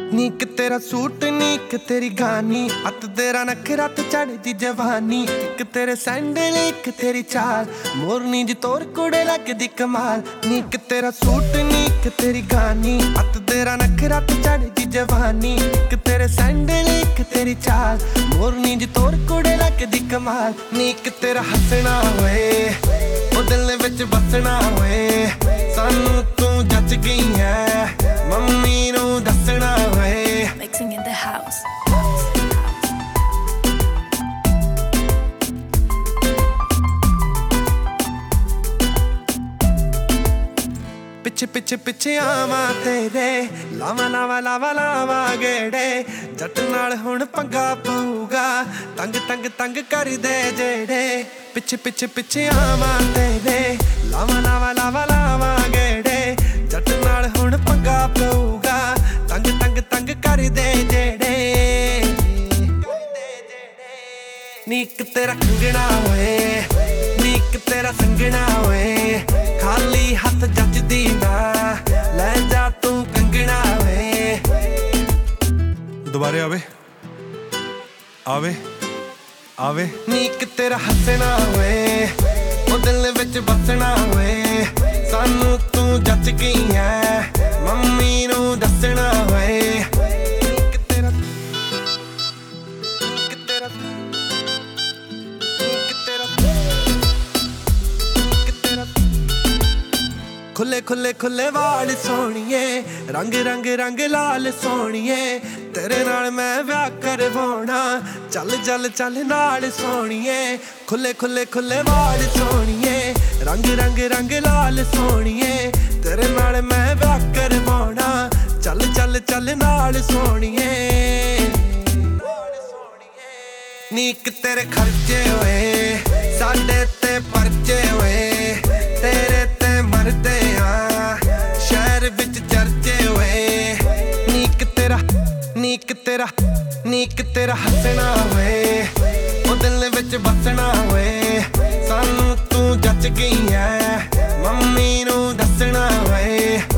नीक तेरा सूट नीक तेरी गानी अत तेरा नखरा ते चढ़दी जवानी एक तेरे सैंडल एक तेरी चाल मोरनी जी तोर कुड़े लगदी कमाल नीक तेरा सूट नीक तेरी गानी अत तेरा नखरा ते चढ़दी जवानी एक तेरे सैंडल एक तेरी चाल मोरनी जी तोर कुड़े लगदी कमाल नीक तेरा हसना होए ओ दिल विच बसना होए सानू तू जच गई है मम्मी नू दसना होए Mixing in the house. पिछे पिछे पिछे आवा तेरे लावा लावा लावा लावा गेड़े जट नाल हुण पंगा पऊगा तंग तंग तंग कर दे जेड़े पिछे पिछे पिछे आवा तेरे लावा लावा लावा लावा गेड़े जट नाल हुण पंगा पऊगा तंग तंग तंग कर दे जेड़े नीक तेरा कंगना होए नीक तेरा संगना होए खाली हथ जचदी ना ले जा तू कंगना होए दोबारे आवे आवे आवे नीक तेरा हसना होए ओ दिल विच बसना होए सानू तू जच गई है मम्मी नू दसना होए नीक तेरा नीक तेरा खुले खुले खुले वाल सोनिए रंग रंग रंग लाल सोनिए तेरे नाल मैं व्याह करवाउणा चल चल चल नाल सोनिए खुले खुले खुले वाल सोनिए रंग रंग रंग लाल सोनिए तेरे नाल मैं व्याह करवाउणा चल चल चल नाल सोनिए नीक तेरे खर्चे होए साडे ते परचे होए तेरे ते मरदे शहर विच चर्चे होए नीक तेरा नीक तेरा नीक तेरा हसना होए ओ दिल विच बसना होए सानू तू जच गई है मम्मी नू दसना होए